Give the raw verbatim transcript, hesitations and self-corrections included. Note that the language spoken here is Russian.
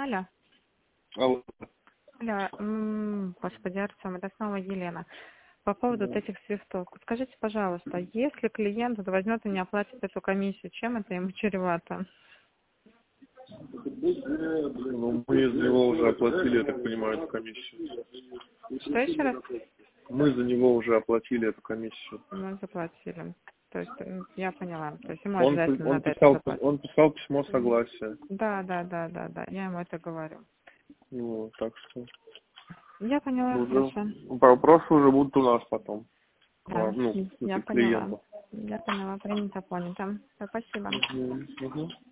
Алло. Алло. Алло. М, Господи, Артем, это снова Елена. По поводу вот этих свифтов. Скажите, пожалуйста, если клиент вот возьмет и не оплатит эту комиссию, чем это ему чревато? Ну, мы из него уже оплатили, я так понимаю, эту комиссию. Что еще раз? Мы за него уже оплатили эту комиссию. Мы заплатили. То есть, м, я поняла. То есть ему Он, обязательно он, надо это писал, заплатить. он писал письмо согласия. Да, да, да, да, да. Я ему это говорю. Ну, так что Я поняла, уже хорошо. вопросы уже будут у нас потом. Да, А, ну, я это поняла. клиентов. Я поняла. Принято, понято. Спасибо. Угу, угу.